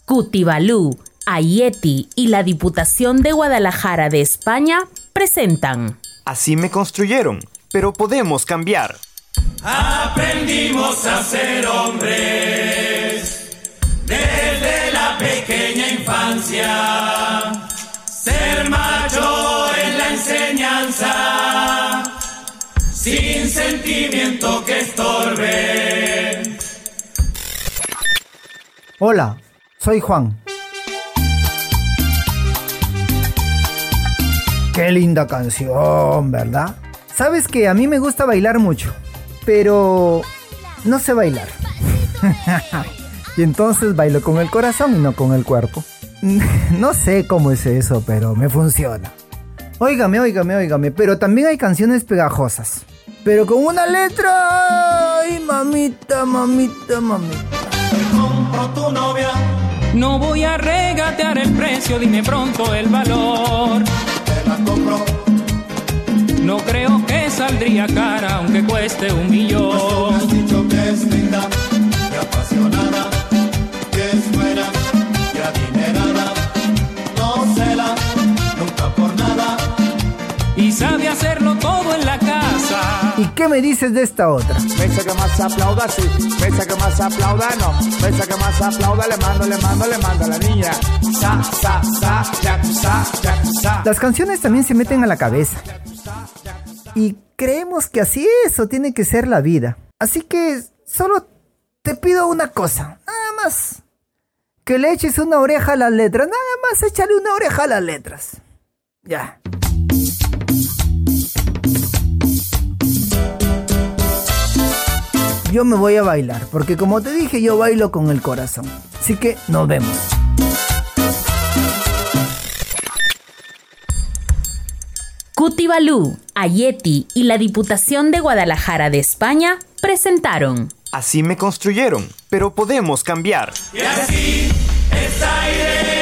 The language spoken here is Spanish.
Cutibalú, Ayeti y la Diputación de Guadalajara de España presentan Así me construyeron, pero podemos cambiar. Aprendimos a ser hombres desde la pequeña infancia. Ser macho es la enseñanza, sin sentimiento que estorbe. Hola, soy Juan. Qué linda canción, ¿verdad? Sabes que a mí me gusta bailar mucho, pero no sé bailar. Y entonces bailo con el corazón y no con el cuerpo. No sé cómo es eso, pero me funciona. Óigame, pero también hay canciones pegajosas, pero con una letra. Ay, mamita. Te compro tu novia. No voy a regatear el precio, dime pronto el valor. Te la compro. No creo que saldría cara, aunque cueste $1 millón. Pues tú me has dicho que es linda, que apasionada, que es buena, que adinerada. No cela, nunca por nada. Y sabe hacerlo todo en la casa. ¿Y qué me dices de esta otra? Pesa que más aplauda, sí. Pesa que más aplauda, no. Pesa que más aplauda, le mando a la niña. Yakuza. Las canciones también se meten a la cabeza. Y creemos que así es o tiene que ser la vida. Así que solo te pido una cosa, nada más. Que le eches una oreja a las letras, nada más échale una oreja a las letras. Ya. Yo me voy a bailar, porque como te dije, yo bailo con el corazón. Así que nos vemos. Cutibalú, Ayeti y la Diputación de Guadalajara de España presentaron Así me construyeron, pero podemos cambiar. Y así es aire.